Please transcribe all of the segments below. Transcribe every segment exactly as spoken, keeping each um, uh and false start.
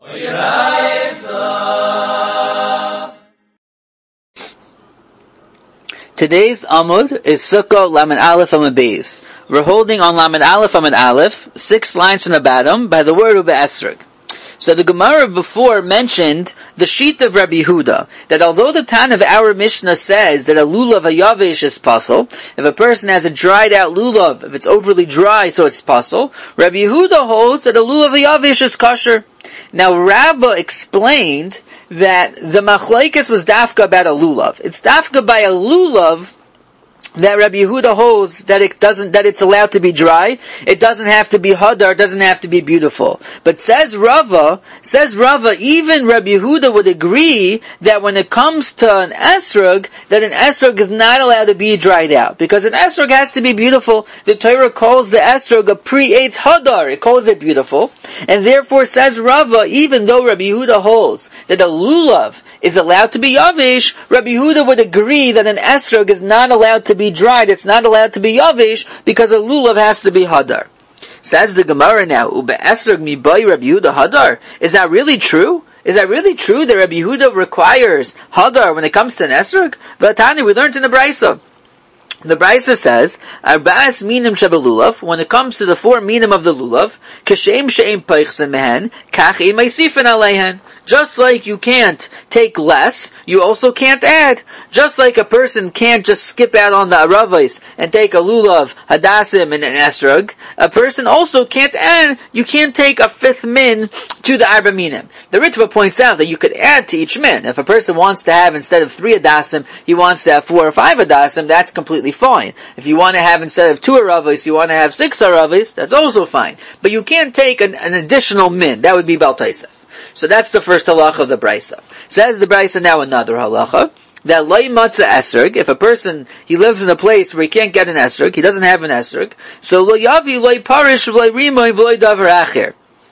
Today's Amud is Sukkah Lamed Aleph Amud Beis. We're holding on Lamed Aleph Amud Aleph, six lines from the bottom, by the word Ube'esrog. So the Gemara before mentioned the sheet of Rabbi Yehuda, that although the Tan of our Mishnah says that a lulav hayavish is puzzle, if a person has a dried out lulav, if it's overly dry, so it's puzzle, Rabbi Yehuda holds that a lulav hayavish is kosher. Now Rabbah explained that the machlokes was dafka about a lulav. It's dafka by a lulav that Rabbi Yehuda holds that it doesn't, that it's allowed to be dry. It doesn't have to be hadar, it doesn't have to be beautiful. But says Rava, says Rava, even Rabbi Yehuda would agree that when it comes to an esrog, that an esrog is not allowed to be dried out. Because an esrog has to be beautiful. The Torah calls the esrog a pre-eitz hadar. It calls it beautiful. And therefore says Rava, even though Rabbi Yehuda holds that a lulav is allowed to be yavish, Rabbi Yehuda would agree that an esrog is not allowed to be dried, it's not allowed to be yavish, because a lulav has to be hadar. Says the Gemara now, Ube'esrog mibai Rabbi Yehuda hadar. Is that really true? Is that really true that Rabbi Yehuda requires hadar when it comes to an esrog? Vatani, we learned in the Brisa. The Brisa says, Arba'as minim shebelulav, when it comes to the four minim of the lulav, kashem she'em peichsen mehen, kach ein meisifin aleihen. Just like you can't take less, you also can't add. Just like a person can't just skip out on the aravais and take a lulav, hadassim, and an esrog, a person also can't add, you can't take a fifth min to the arba minim. The Ritva points out that you could add to each min. If a person wants to have, instead of three hadassim, he wants to have four or five hadassim, that's completely fine. If you want to have, instead of two aravais, you want to have six aravais, that's also fine. But you can't take an, an additional min. That would be Bal Taisef. So that's the first halacha of the Brisa. Says the Brisa now another halacha, that loy matzah esrog, if a person, he lives in a place where he can't get an esrog, he doesn't have an esrog, so lo yavi loy parish loy rimoy v'loy davar acher.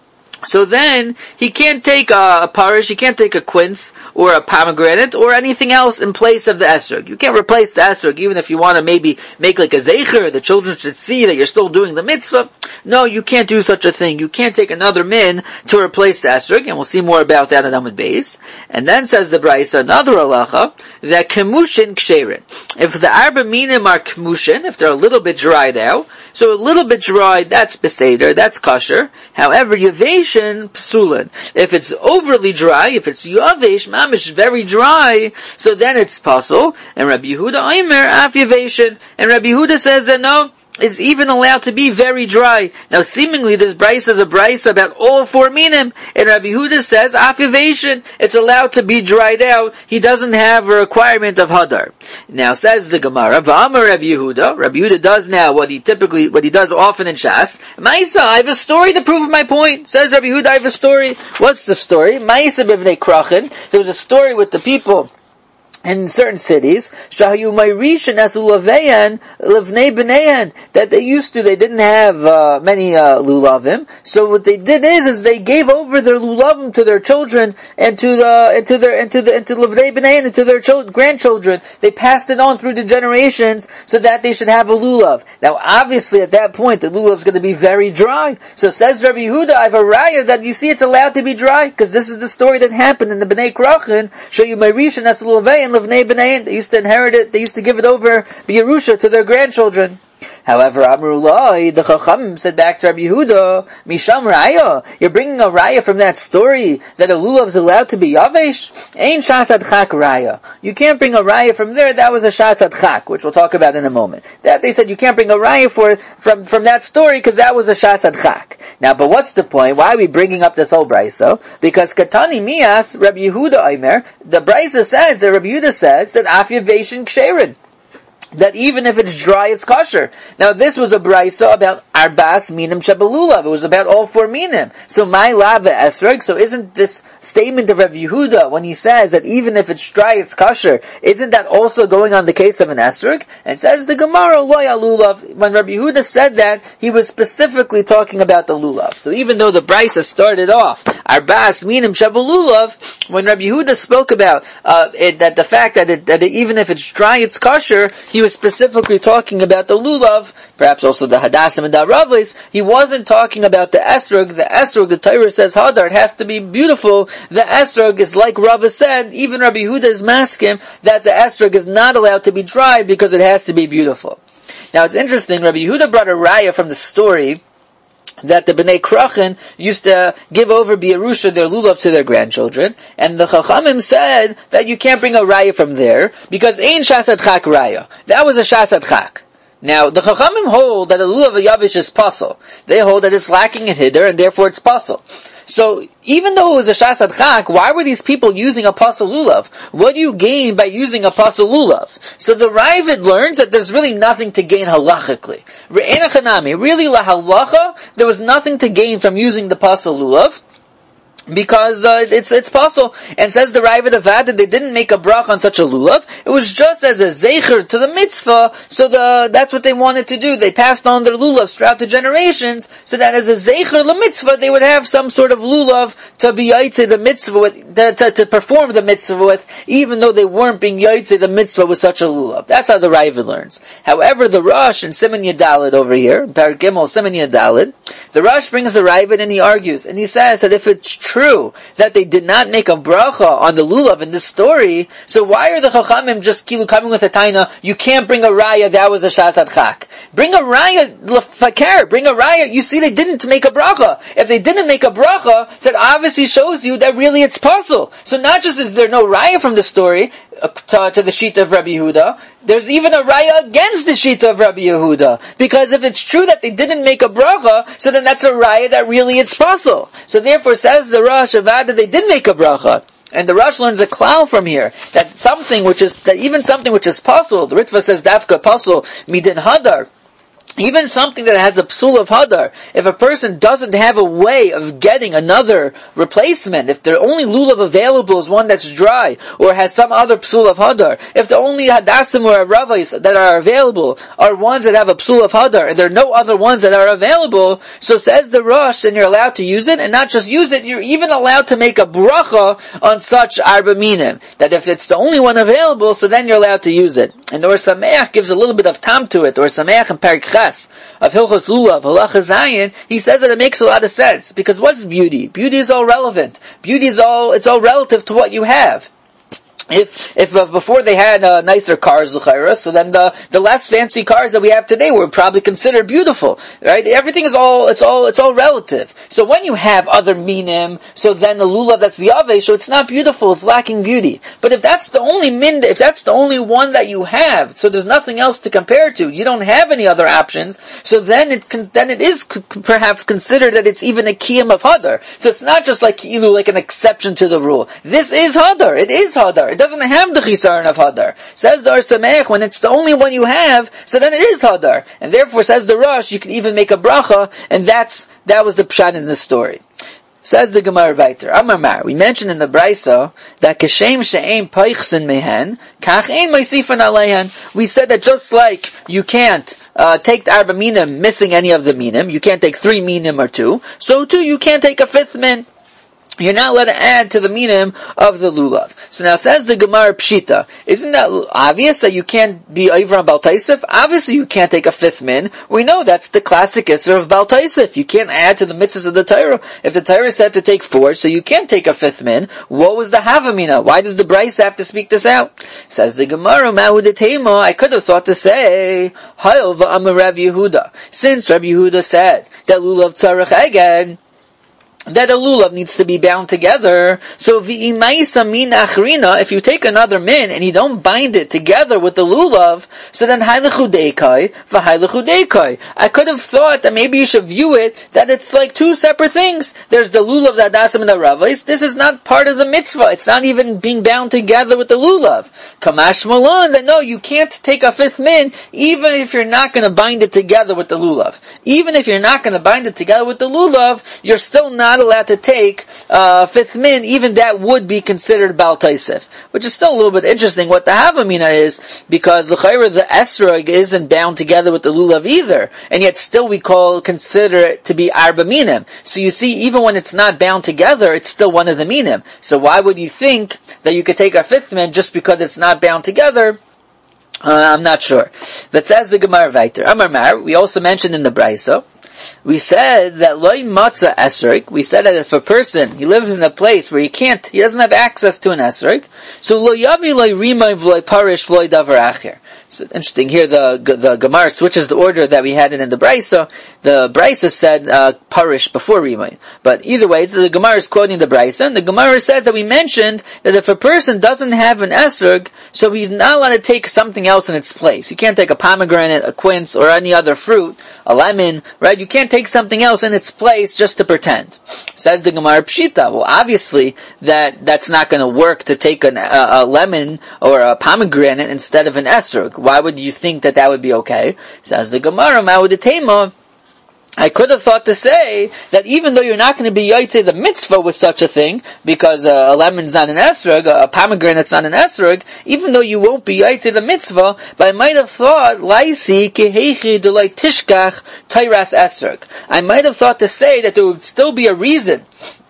So then, he can't take a, a parish, he can't take a quince, or a pomegranate, or anything else in place of the esrog. You can't replace the esrog, even if you want to maybe make like a zeicher, the children should see that you're still doing the mitzvah. No, you can't do such a thing. You can't take another min to replace the esrog, and we'll see more about that in Amud Beis. And then says the Brisa, another halacha, that kemushin ksherin. If the arba minim are kemushin, if they're a little bit dried out, so a little bit dried, that's beseder, that's kosher. However, yavesh psulin. If it's overly dry, if it's yavesh, mamish, very dry, so then it's pasul. And Rabbi Yehuda Omer af yaveshin. And Rabbi Yehuda says that no, it's even allowed to be very dry. Now, seemingly, this brisa is a brisa about all four minim, and Rabbi Yehuda says, afivation, it's allowed to be dried out. He doesn't have a requirement of hadar. Now, says the Gemara, v'amar Rabbi Yehuda, Rabbi Yehuda does now what he typically, what he does often in Shas. Maisa, I have a story to prove my point. Says Rabbi Yehuda, I have a story. What's the story? Maisa b'vnei krachin. There was a story with the people in certain cities, Shahayu Mayrish and Asulaveyan, Levnei B'neyan, that they used to, they didn't have uh, many uh, lulavim. So what they did is, is they gave over their lulavim to their children and to the and to their and to the and to Levnei B'neyan and to their cho- grandchildren. They passed it on through the generations so that they should have a lulav. Now, obviously, at that point, the lulav is going to be very dry. So says Rabbi Yehuda, I have a raya that you see it's allowed to be dry because this is the story that happened in the Bnei Krachin. Shahayu Mayrish and Asulaveyan. They used to inherit it, they used to give it over B'Yerusha to their grandchildren. However, Amrullah, the Chacham said back to Rabbi Yehuda, Misham Raya, you're bringing a Raya from that story that a lulav is allowed to be Yavesh? Ain Shas Adchak Raya. You can't bring a Raya from there, that was a Shas Adchak, which we'll talk about in a moment. That they said you can't bring a Raya for, from, from that story because that was a Shas Adchak. Now, but what's the point? Why are we bringing up this whole Brisa? Because Katani Mias, Rabbi Yehuda Omer, the Brisa says, the Rabbi Yehuda says that Af Yaveshin Ksherin, that even if it's dry, it's kosher. Now, this was a brisa about arbas minim shebelulav. It was about all four minim. So, my lava esrog. So, isn't this statement of Rabbi Yehuda, when he says that even if it's dry, it's kosher, isn't that also going on the case of an esrog? And says the Gemara, loy alulav. When Rabbi Yehuda said that, he was specifically talking about the lulav. So, even though the brisa started off arbas minim shebelulav, when Rabbi Yehuda spoke about uh, it, that the fact that, it, that it, even if it's dry, it's kosher, he was specifically talking about the lulav, perhaps also the hadassim and the ravlis. He wasn't talking about the esrog. The esrog, the Torah says hadar, it has to be beautiful. The esrog is like Rava said, even Rabbi Yehuda is masking that the esrog is not allowed to be dry because it has to be beautiful. Now it's interesting, Rabbi Yehuda brought a raya from the story that the Bnei Krachin used to give over B'Yerusha, their lulav, to their grandchildren, and the Chachamim said that you can't bring a raya from there, because Ein Shasad Chak raya. That was a Shasad Chak. Now, the Chachamim hold that the lulav yavish is pasul. They hold that it's lacking in hiddur, and therefore it's pasul. So, even though it was a shasad chak, why were these people using a pasul lulav? What do you gain by using a pasul lulav? So the Ravid learns that there's really nothing to gain halachically. Re'ena chanami, really la halacha, there was nothing to gain from using the pasul lulav, because uh, it's it's possible. And says the Ravid Avad that they didn't make a brach on such a lulav. It was just as a zecher to the mitzvah, so the that's what they wanted to do. They passed on their lulavs throughout the generations, so that as a zecher the mitzvah, they would have some sort of lulav to be yaitze the mitzvah with, to, to, to perform the mitzvah with, even though they weren't being yaitze the mitzvah with such a lulav. That's how the Ravid learns. However, the Rosh in Siman Yadalid over here, Parak Gimel Siman Yadalid, the Rosh brings the Ravid and he argues, and he says that if it's true true that they did not make a bracha on the lulav in this story, so why are the chachamim just kilu coming with a taina, you can't bring a raya, that was a shasad chak? Bring a raya, l'fakar, bring a raya, you see they didn't make a bracha. If they didn't make a bracha, that obviously shows you that really it's puzzle. So not just is there no raya from the story, uh, to, to the sheet of Rabbi Yehuda, there's even a raya against the sheet of Rabbi Yehuda. Because if it's true that they didn't make a bracha, so then that's a raya that really it's puzzle. So therefore says the Rosh Avad that they did make a bracha. And the Rosh learns a klal from here, that something which is, that even something which is puzzle, the Ritva says dafka puzzle, midin hadar, even something that has a psul of hadar, if a person doesn't have a way of getting another replacement, if the only lulav available is one that's dry, or has some other psul of hadar, if the only hadassim or ravais that are available are ones that have a psul of hadar, and there are no other ones that are available, so says the Rosh, then you're allowed to use it, and not just use it, you're even allowed to make a bracha on such arba minim, that if it's the only one available, so then you're allowed to use it. And Or Sameach gives a little bit of tam to it, or Sameach and Parak of Hilchos Lulav, Halacha Zayin, he says that it makes a lot of sense. Because what's beauty? Beauty is all relevant. Beauty is all, it's all relative to what you have. If if uh, before they had uh, nicer cars, l'chayra, so then the the less fancy cars that we have today were probably considered beautiful, right? Everything is all it's all it's all relative. So when you have other minim, so then the lulav that's the ave, so it's not beautiful, it's lacking beauty. But if that's the only min, if that's the only one that you have, so there's nothing else to compare to, you don't have any other options, so then it can, then it is c- perhaps considered that it's even a kiyam of hadar. So it's not just like ilu, like an exception to the rule. This is hadar. It is hadar. It doesn't have the chisaron of hadar. Says the Or Sameach, when it's the only one you have, so then it is hadar. And therefore, says the Rosh, you can even make a bracha, and that's, that was the pshat in this story. Says the Gemara Vayter, Amar Mar, we mentioned in the Brisa, that Keshem she'ein peichsin mehen, kach ein meisifan aleihen. We said that just like you can't uh, take the arba minim missing any of the minim, you can't take three minim or two, so too you can't take a fifth min. You're not allowed to add to the minim of the lulav. So now says the Gemara Pshita, isn't that obvious that you can't be over on Baal Taisif? Obviously you can't take a fifth min. We know that's the classic Isser of Baal Taisif. You can't add to the mitzvahs of the Torah. If the Torah said to take four, so you can't take a fifth min, what was the Havamina? Why does the Bryce have to speak this out? Says the Gemara, Mahudetema, I could have thought to say, Hayil v'amar Rav Yehuda. Since Rav Yehuda said that lulav tzarech again, that a lulav needs to be bound together. So v'imaisa min achrina, if you take another min and you don't bind it together with the lulav, so then haylechu deikai v'haylechu deikai. I could have thought that maybe you should view it that it's like two separate things. There's the lulav, the adasim, and the ravais. This is not part of the mitzvah. It's not even being bound together with the lulav. Kamash malon, that no, you can't take a fifth min even if you're not going to bind it together with the lulav. Even if you're not going to bind it together with the lulav, you're still not allowed to take uh, fifth min, even that would be considered Baal Taisif. Which is still a little bit interesting what the Havamina is, because l'chayra the esrog isn't bound together with the lulav either, and yet still we call, consider it to be arba minim. So you see, even when it's not bound together, it's still one of the minim. So why would you think that you could take a fifth min just because it's not bound together? Uh, I'm not sure. But says the Gemara Vayter. Amar Mar, we also mentioned in the Brisa, we said that loy matzah esrog, we said that if a person, he lives in a place where he can't, he doesn't have access to an esrog, so lo yavi loy rimay v'loy parish v'loy davar acher. So interesting, here the the Gemara switches the order that we had it in the Brisa. The Brisa said uh, parish before rimay. But either way, the Gemara is quoting the Brisa, and the Gemara says that we mentioned that if a person doesn't have an esrog, so he's not allowed to take something else in its place. You can't take a pomegranate, a quince, or any other fruit, a lemon, right? You can't take something else in its place just to pretend. Says the Gemara Pshita. Well, obviously that that's not going to work to take an, a, a lemon or a pomegranate instead of an esrog. Why would you think that that would be okay? Says the Gemara, Ma'udetema. I could have thought to say that even though you're not going to be yotzei the mitzvah with such a thing, because uh, a lemon's not an esrog, a pomegranate's not an esrog, even though you won't be yotzei the mitzvah, but I might have thought, laisi kehechi delay tishkach tairas esrog. I might have thought to say that there would still be a reason.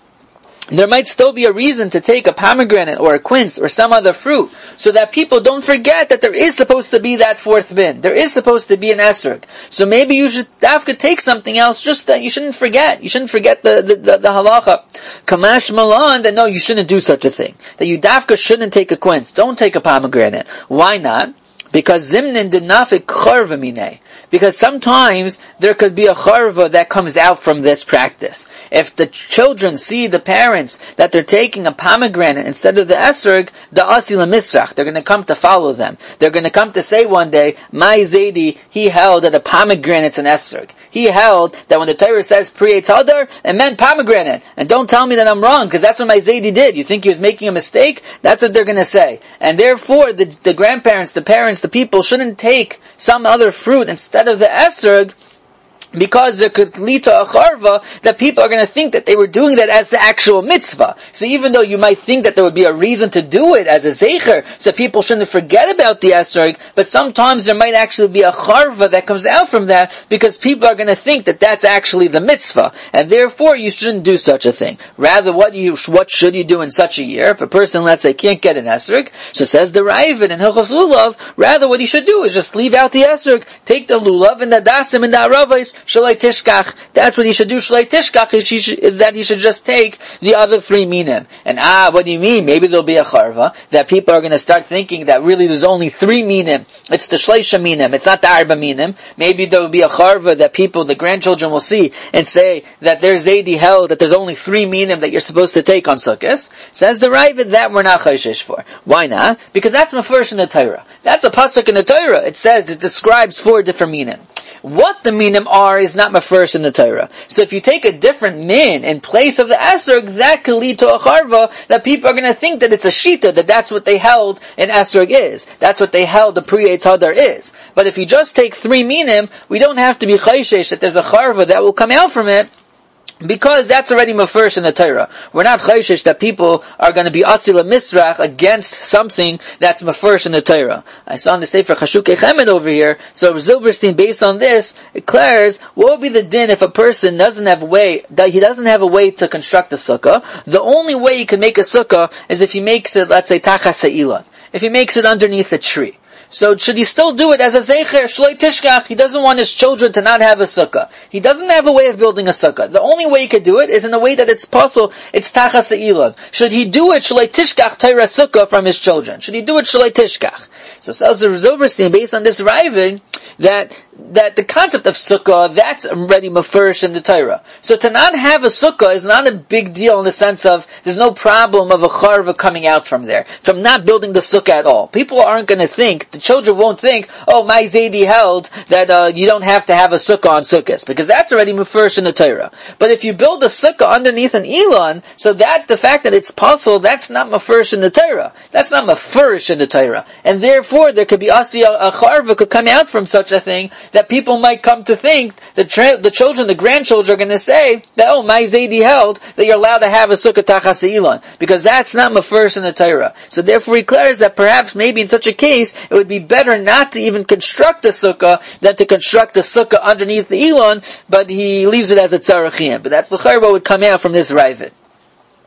There might still be a reason to take a pomegranate or a quince or some other fruit, so that people don't forget that there is supposed to be that fourth bin. There is supposed to be an esrog. So maybe you should dafka take something else, just that you shouldn't forget. You shouldn't forget the, the, the, the halacha. Kamash malan, that no, you shouldn't do such a thing. That you dafka shouldn't take a quince. Don't take a pomegranate. Why not? Because zimnin did nafik charva minei. Because sometimes there could be a charva that comes out from this practice. If the children see the parents that they're taking a pomegranate instead of the esrog, the asila misrach, they're going to come to follow them. They're going to come to say one day, my Zaidi, he held that a pomegranate's an esrog. He held that when the Torah says priyetz hadar, it meant pomegranate. And don't tell me that I'm wrong, because that's what my Zaidi did. You think he was making a mistake? That's what they're going to say. And therefore, the, the grandparents, the parents, the people shouldn't take some other fruit instead of the esrog, because there could lead to a charva that people are going to think that they were doing that as the actual mitzvah. So even though you might think that there would be a reason to do it as a zecher, so people shouldn't forget about the esrog, but sometimes there might actually be a charva that comes out from that, because people are going to think that that's actually the mitzvah, and therefore you shouldn't do such a thing. Rather, what you what should you do in such a year? If a person, let's say, can't get an esrog, so says the Ravid in Hilchos Lulav, rather what he should do is just leave out the esrog, take the lulav and the dasim and the aravos, shalai tishkach. That's what he should do. Shalai tishkach is, should, is that he should just take the other three minim. And ah, what do you mean? Maybe there'll be a charva that people are going to start thinking that really there's only three minim. It's the shleisha minim. It's not the arba minim. Maybe there will be a charva that people, the grandchildren, will see and say that there's Zaidi held that there's only three minim that you're supposed to take on Sukkot. Says the Ravid, that we're not chayshish for. Why not? Because that's mafresh in the Torah. That's a pasuk in the Torah. It says, it describes four different minim. What the minim are is not mafresh in the Torah. So if you take a different min in place of the esrog, that could lead to a charva that people are going to think that it's a shita, that that's what they held an esrog is. That's what they held the priyetz hadar is. But if you just take three minim, we don't have to be chayshesh that there's a charva that will come out from it, because that's already mafresh in the Torah. We're not chayshish that people are going to be asila misrach against something that's mafresh in the Torah. I saw in the Sefer Chashukei Chemed over here, so Zilberstein, based on this, declares, what would be the din if a person doesn't have a way, that he doesn't have a way to construct a sukkah? The only way he can make a sukkah is if he makes it, let's say, tachas ha'ilon. If he makes it underneath a tree. So should he still do it as a zecher? Shloi tishkach. He doesn't want his children to not have a sukkah. He doesn't have a way of building a sukkah. The only way he could do it is in a way that it's possible. It's tachas ha'ilon. Should he do it shloi tishkach Torah sukkah from his children? Should he do it shloi tishkach? So says the Zilberstein, based on this Ravid, that that the concept of sukkah, that's already mafresh in the Torah. So to not have a sukkah is not a big deal in the sense of there's no problem of a charva coming out from there, from not building the sukkah at all. People aren't going to think, the children won't think, oh, my Zaidi held that uh, you don't have to have a sukkah on sukkahs, because that's already mafresh in the Torah. But if you build a sukkah underneath an elon, so that the fact that it's possible, that's not mafresh in the Torah. That's not mafresh in the Torah. And therefore, there could be asiyah, a charva could come out from such a thing, that people might come to think, the, tra- the children, the grandchildren are going to say, that, oh, my Zaidi held that you're allowed to have a sukkah tachas ha'ilon, because that's not mafresh in the Torah. So therefore he declares that perhaps maybe in such a case, it would be better not to even construct a sukkah than to construct a sukkah underneath the elon, but he leaves it as a tzarachim. But that's the charva would come out from this Ravid.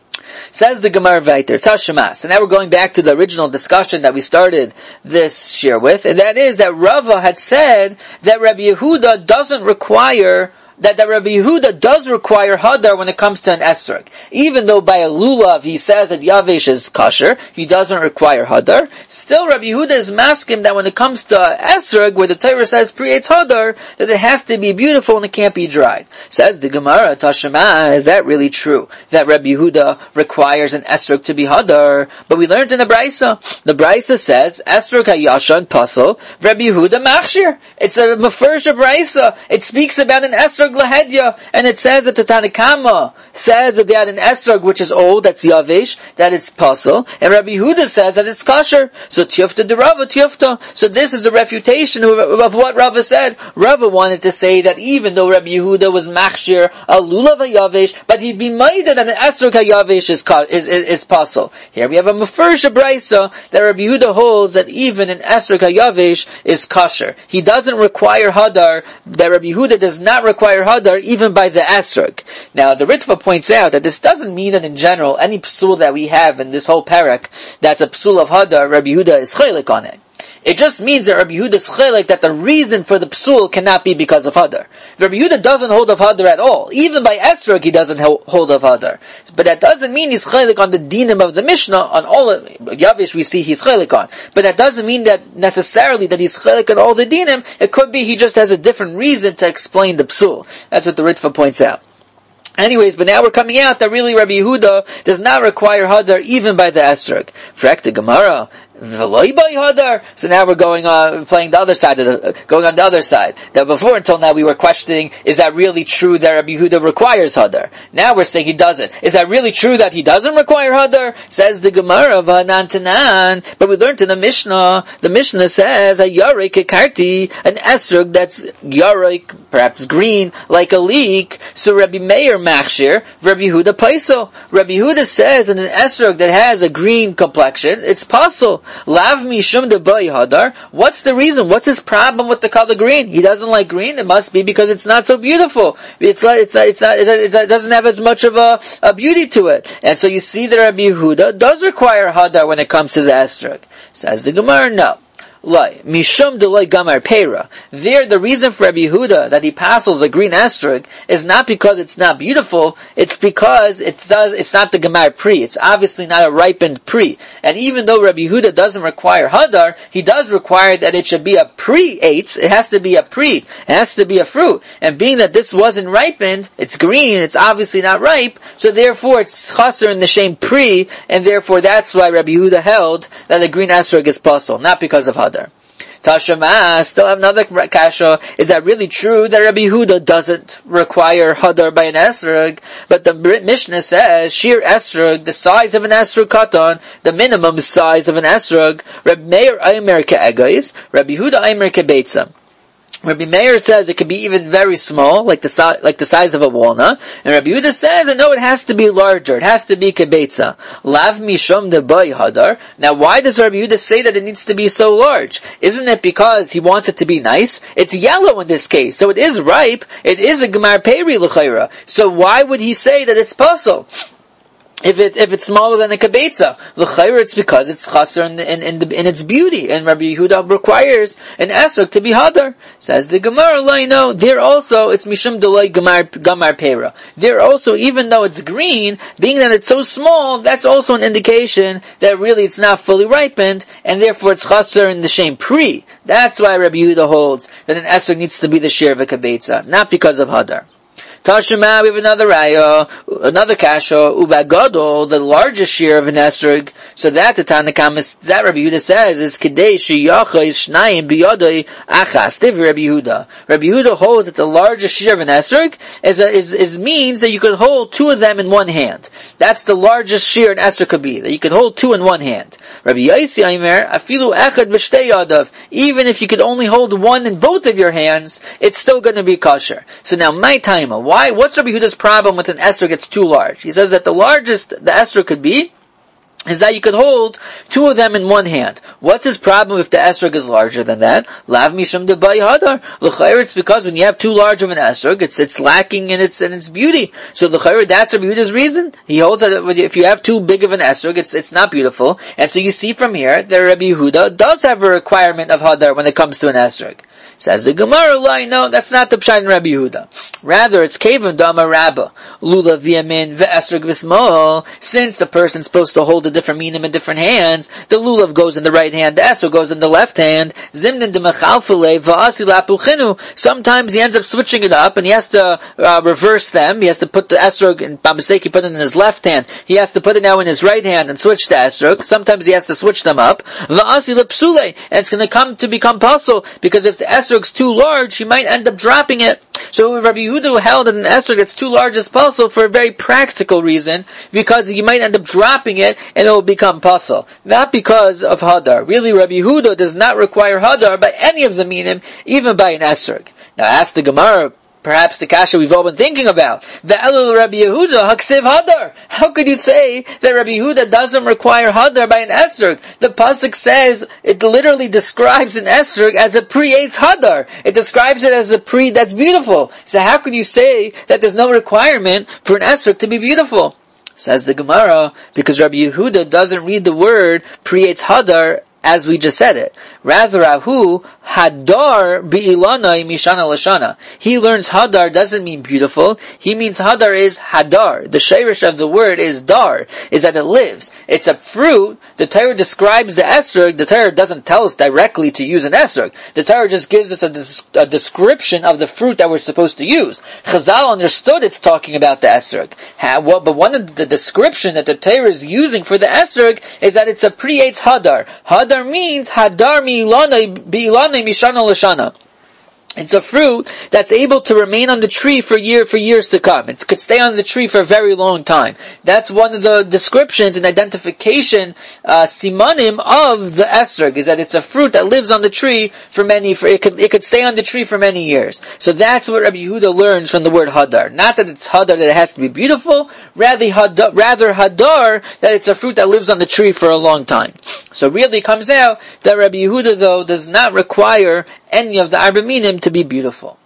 Says the Gemara Vayter, Tashamas. And now we're going back to the original discussion that we started this shir with, and that is that Rava had said that Rabbi Yehuda doesn't require That, that Rabbi Yehuda does require hadar when it comes to an esrog. Even though by a lulav he says that yavesh is kosher, he doesn't require hadar. Still, Rabbi Yehuda is masking that when it comes to esrog, where the Torah says creates hadar, that it has to be beautiful and it can't be dried. Says the Gemara, Tashema, is that really true? That Rabbi Yehuda requires an esrog to be hadar? But we learned in the Brisa. The Brisa says esrog hayashan pasal, Rabbi Yehuda machshir. It's a mefersha Brisa. It speaks about an esrog lahedya, and it says that the Tanakama says that they had an esrog which is old, that's yavesh, that it's pasul, and Rabbi Yehuda says that it's kosher. So tiyufta de Rava, tiyufta. So this is a refutation of, of what Rava said. Rava wanted to say that even though Rabbi Yehuda was machshir a lulav hayavesh, but he'd be maida that an esrog hayavesh is is is, is pasul. Here we have a mefersha brisa that Rabbi Yehuda holds that even an esrog hayavesh is kosher. He doesn't require hadar. That Rabbi Yehuda does not require hadar even by the esrog. Now the Ritva points out that this doesn't mean that in general any psul that we have in this whole parak that's a psul of hadar, Rabbi Yehuda is chaylik on it. It just means that Rabbi Yehuda is chaylik that the reason for the psul cannot be because of hadar. Rabbi Yehuda doesn't hold of hadar at all. Even by esrog he doesn't hold of hadar. But that doesn't mean he's chaylik on the dinim of the Mishnah. On all of yavish we see he's chaylik on. But that doesn't mean that necessarily that he's chaylik on all the dinim. It could be he just has a different reason to explain the psul. That's what the Ritva points out. Anyways, but now we're coming out that really Rabbi Yehuda does not require hadar even by the esrog. Frak the Gemara. So now we're going on, playing the other side of the, going on the other side. That before until now we were questioning, is that really true that Rabbi Yehuda requires hadar? Now we're saying he doesn't. Is that really true that he doesn't require hadar? Says the Gemara, V'anantanan. But we learned in the Mishnah, the Mishnah says, a yarek ekarti, an esrog that's yarek, perhaps green, like a leek. So Rabbi Meir machshir, Rabbi Yehuda paiso. Rabbi Yehuda says in an esrog that has a green complexion, it's pasul. Lav mishum de boy hadar. What's the reason? What's his problem with the color green? He doesn't like green. It must be because it's not so beautiful. It's like it's it's not, it, it doesn't have as much of a, a beauty to it. And so you see that Rabbi Yehuda does require hadar when it comes to the esrog. Says the Gemara, no. Loi, mishum deloi gamar pera. There, the reason for Rabbi Yehuda that he passes a green esrog is not because it's not beautiful. It's because it does. It's not the gamar pri. It's obviously not a ripened pri. And even though Rabbi Yehuda doesn't require hadar, he does require that it should be a pri eitz. It has to be a pri. It has to be a fruit. And being that this wasn't ripened, it's green. It's obviously not ripe. So therefore, it's chaser in the same pri, and therefore that's why Rabbi Yehuda held that the green esrog is pasul, not because of hadar. Tashema, still have another kasha. Is that really true that Rabbi Yehuda doesn't require hadar by an esrog? But the Mishnah says, sheer esrog, the size of an esrog katan, the minimum size of an esrog, Rabbi Meir Aimer ke'egais, Rabbi Yehuda Aimer ke'beitzah. Rabbi Meir says it can be even very small, like the si- like the size of a walnut, and Rabbi Yehuda says, no, it has to be larger, it has to be kebetza. Lav mishum de boy hadar. Now, why does Rabbi Yehuda say that it needs to be so large? Isn't it because he wants it to be nice? It's yellow in this case, so it is ripe. It is a gemar peri l'chayra. So why would he say that it's pasul? If it if it's smaller than a kibetza, l'chayr, it's because it's chaser in, in, in, the, in its beauty, and Rabbi Yehuda requires an esrog to be hadar. Says the Gemara, I know there also it's mishum delay gamar gamar pera. There also, even though it's green, being that it's so small, that's also an indication that really it's not fully ripened, and therefore it's chaser in the same pri. That's why Rabbi Yehuda holds that an esrog needs to be the share of a kibetza, not because of hadar. Tashema, we have another raya, another kasha, ubagadol, the largest share of an esrog. So that the Tanakam, that Rabbi Yehuda says is kedei sheyachais shnayim biyadoi achas. Div Rabbi Yehuda. Rabbi Yehuda holds that the largest share of an esrog is, a, is is means that you could hold two of them in one hand. That's the largest share an esrog could be, that you could hold two in one hand. Rabbi Yosi Aimer, afilu echad b'shtei yadav. Even if you could only hold one in both of your hands, it's still going to be kosher. So now my time. Why? What's Rabbi Yehuda's problem with an esrog that's too large? He says that the largest the esrog could be is that you could hold two of them in one hand. What's his problem if the esrog is larger than that? Lav mishum debai hadar. L'chayr, it's because when you have too large of an esrog, it's it's lacking in its in its beauty. So l'chayr, that's Rabbi Yehuda's reason. He holds that if you have too big of an esrog, it's it's not beautiful. And so you see from here that Rabbi Yehuda does have a requirement of hadar when it comes to an esrog. Says the Gemara, no, that's not the pshat in Rabbi Yehuda. Rather, it's kevan dama rabba, lulav v'yamin ve'esrog v'smol. Since the person's supposed to hold a different minim in different hands, the lulav goes in the right hand, the esrog goes in the left hand. Zimnin demachalfale v'asi lapuchinu. Sometimes he ends up switching it up, and he has to uh, reverse them. He has to put the esrog, and by mistake he put it in his left hand. He has to put it now in his right hand and switch the esrog. Sometimes he has to switch them up. V'asi lapsule, and it's going to come to become puzzle, because if the esrog esrog's too large, he might end up dropping it. So Rabbi Yehuda held that an esrog that's too large is puzzle for a very practical reason, because he might end up dropping it and it will become puzzle. Not because of hadar. Really, Rabbi Yehuda does not require hadar by any of the minim, even by an esrog. Now ask the Gemara, perhaps the kasha we've all been thinking about. The Elul Rabbi Yehuda haksiv hadar. How could you say that Rabbi Yehuda doesn't require hadar by an esrog? The pasuk says it literally describes an esrog as a pre-eitz hadar. It describes it as a pre that's beautiful. So how could you say that there's no requirement for an esrog to be beautiful? Says the Gemara, because Rabbi Yehuda doesn't read the word pre-eitz hadar as we just said it. Rather, ahu hadar bi'ilanai mishana lashana. He learns hadar doesn't mean beautiful. He means hadar is hadar. The shirish of the word is dar, is that it lives. It's a fruit. The Torah describes the esrog. The Torah doesn't tell us directly to use an esrog. The Torah just gives us a, des- a description of the fruit that we're supposed to use. Chazal understood it's talking about the esrog. How, well, but one of the description that the Torah is using for the esrog is that it's a pre-eitz hadar. Hadar means hadar mi'ilanai bi'ilanai mishana l'shana. It's a fruit that's able to remain on the tree for year for years to come. It could stay on the tree for a very long time. That's one of the descriptions and identification uh, simanim of the esrog, is that it's a fruit that lives on the tree for many. For it could it could stay on the tree for many years. So that's what Rabbi Yehuda learns from the word hadar. Not that it's hadar that it has to be beautiful, rather hadar, rather hadar that it's a fruit that lives on the tree for a long time. So really, it comes out that Rabbi Yehuda though does not require any of the arba minim to be beautiful.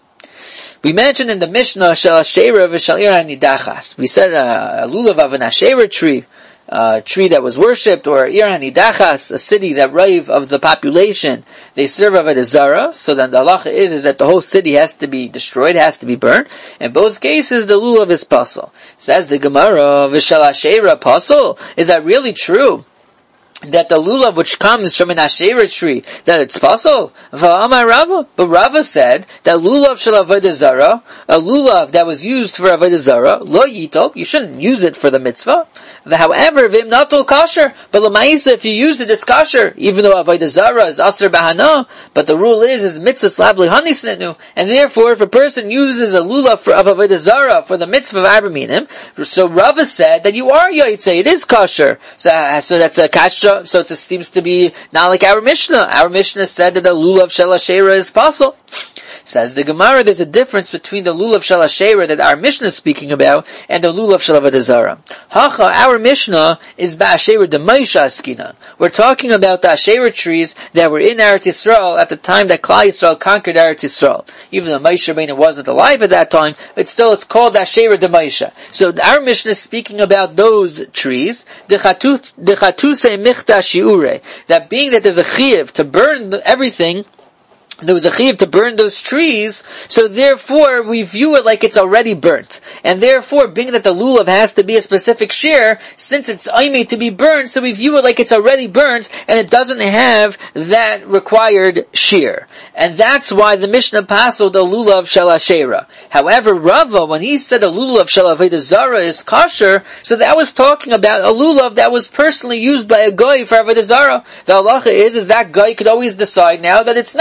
We mentioned in the Mishnah shel Asherah v'shel ir hanidachas. We said uh, a lulav of an Asherah tree, a uh, tree that was worshipped, or ir hanidachas, a city that rive of the population, they serve avodah zarah. So then the halacha is is that the whole city has to be destroyed, has to be burned. In both cases, the lulav is pasul. Says the Gemara, v'shel Asherah pasul. Is that really true? That the lulav which comes from an Asherah tree, that it's pasul? V'amar Rava. But Rava said that lulav shel avodah zarah, a lulav that was used for avodah zarah, lo yitol, you shouldn't use it for the mitzvah. However, v'im natul kasher, but l'maisa, if you used it, it's kasher, even though avodah zarah is aser bahana. But the rule is, is mitzvah slav lihanisnetnu, and therefore, if a person uses a lulav for of avodah zarah for the mitzvah of arba minim, so Rava said that you are yaitze, it is kasher. So, so that's a kasher. So it seems to be not like our Mishnah. Our Mishnah said that the lulav shel Asherah is pasul. Says the Gemara, there's a difference between the lulav shel Asherah that our Mishnah is speaking about and the lulav shel avodah zarah. Hacha, our Mishnah is ba'Asherah d'Maisha askina. We're talking about the Asherah trees that were in Eretz Yisrael at the time that Klal Yisrael conquered Eretz Yisrael. Even though Moshe Rabbeinu wasn't alive at that time, but still it's called Asherah d'Maisha. So our Mishnah is speaking about those trees, dechatuse michta shiure, that being that there's a chiyuv to burn everything, there was a chiyuv to burn those trees, so therefore we view it like it's already burnt. And therefore, being that the lulav has to be a specific shear, since it's aimee to be burnt, so we view it like it's already burnt, and it doesn't have that required shear. And that's why the Mishnah pasul the lulav shel Asherah. However, Rava, when he said the lulav shel avodah zarah is kosher, so that was talking about a lulav that was personally used by a goy for avodah zarah. The halacha is, is that goy could always decide now that it's not for avodah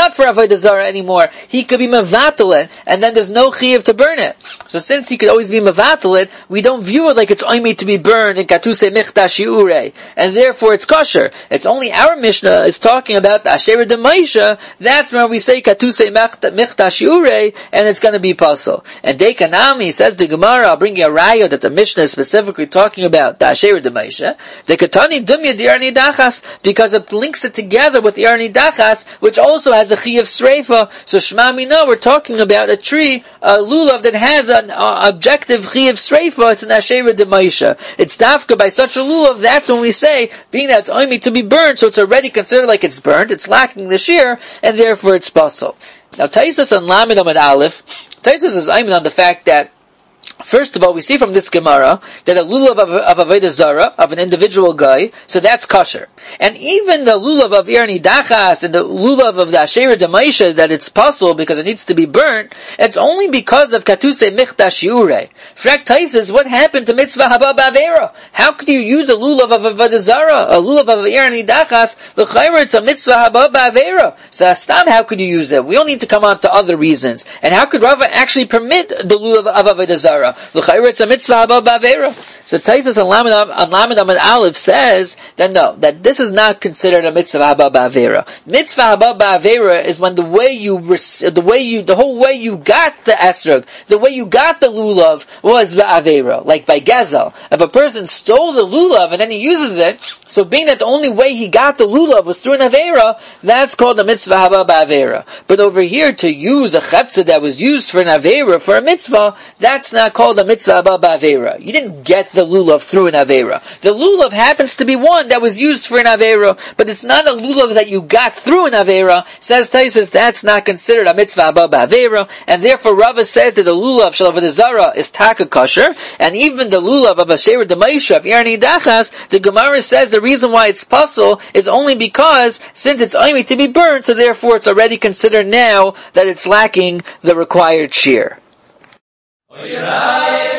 avodah zarah anymore, he could be mevatel it, and then there's no chiyuv to burn it. So since he could always be mevatel it, we don't view it like it's oimi to be burned in katuse michta shiurei, and therefore it's kosher. It's only our Mishnah is talking about the asher d'maisha. That's when we say katuse michta shiurei, and it's going to be puzzle. And Dekanami says the Gemara, I'll bring you a raya that the Mishnah is specifically talking about the asher d'maisha. The katani dumya di'arni dachas, because it links it together with the arni dachas, which also has a chiyuv sreifa. So shma mina, we're talking about a tree, a lulav that has an uh, objective chiyuv sreifa. It's an asher d'maisha. It's dafka by such a lulav. That's when we say, being that it's only to be burned, so it's already considered like it's burnt. It's lacking the shear, and therefore it's puzzle. Now Taisus on Lamed Amud Aleph, Taisus is aimed on the fact that, first of all, we see from this Gemara that a lulav of, of avodah zarah, of an individual guy, so that's kosher. And even the lulav of irni dachas and the lulav of the asher d'maisha, that it's possible because it needs to be burnt, it's only because of katuse michta shiurei. Frak Taisus, what happened to mitzvah haba ba'avera? How could you use a lulav of avodah zarah, a lulav of irni dachas? L'chayra, it's a mitzvah haba ba'avera. So astam, how could you use it? We all need to come on to other reasons. And how could Rava actually permit the lulav of avodah zarah? L'chayra, it's a mitzvah haba ba'avera. So Taisus on Lamed Amud Aleph says that no, that this is not considered a mitzvah haba ba'avera. Mitzvah haba ba'avera is when the way you, the way you, the whole way you got the esrog, the way you got the lulav was ba'avera. Like by gezel, if a person stole the lulav and then he uses it, so being that the only way he got the lulav was through an avera, that's called a mitzvah haba ba'avera. But over here, to use a cheptzah that was used for an avera for a mitzvah, that's not called a mitzvah haba ba'avera. You didn't get the lulav through an avera. The lulav happens to be one that was used for an avera, but it's not a lulav that you got through an avera. Says Taisus, that's not considered a mitzvah haba ba'avera, and therefore Rava says that the lulav shel avodah zarah is taka kosher, and even the lulav of asher d'maisha of irni dachas, the Gemara says the reason why it's puzzle is only because since it's only to be burned, so therefore it's already considered now that it's lacking the required shear.